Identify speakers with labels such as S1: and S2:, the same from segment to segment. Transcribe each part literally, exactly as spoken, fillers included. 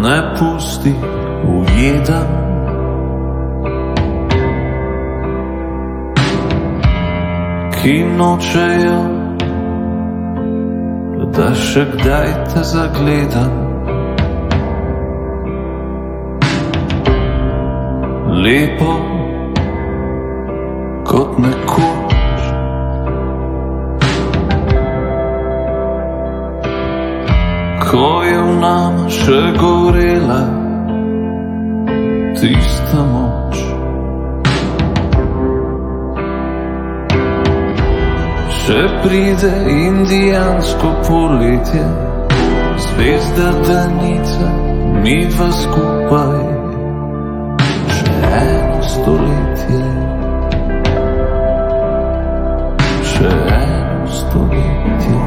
S1: ne pusti ujedan. Ki nočejo, da še kdaj te zagledam. Lepo kot nekoč, ko je v nama še gorela tista moč. Še pride indijansko poletje, zvezda danica, midva skupaj, še eno stoletje, še eno stoletje.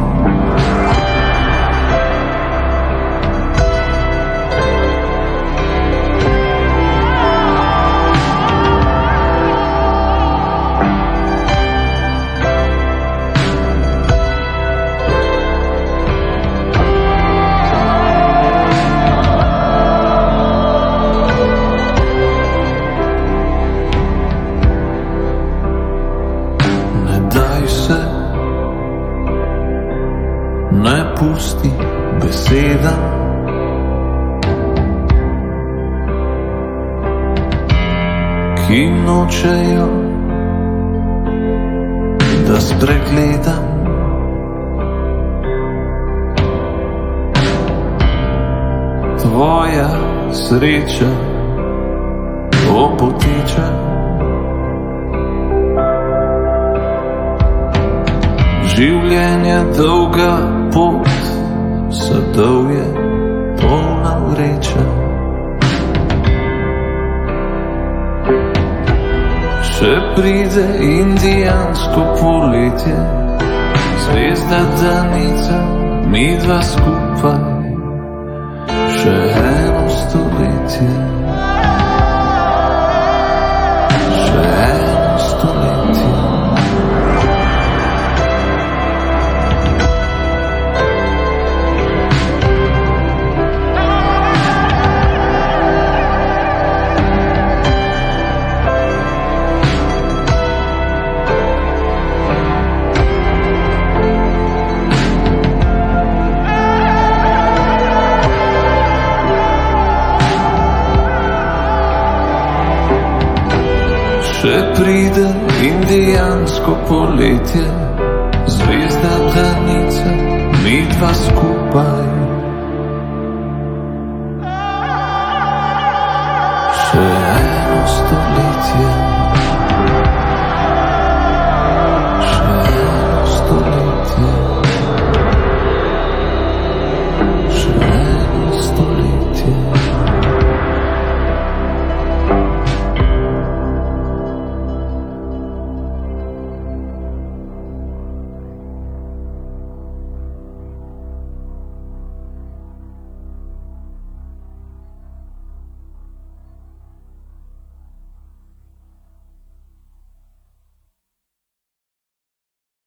S1: Ne pusti beseda, ki nočejo, da spregledam. Tvoja sreča opoteča, življenje dolga pot, sadov je polna vreča. Še pride indijansko poletje, zvezda danica, midva skupaj, še eno stoletje, še eno stoletje. Še pride indijansko poletje, zvezda danica, midva skupaj,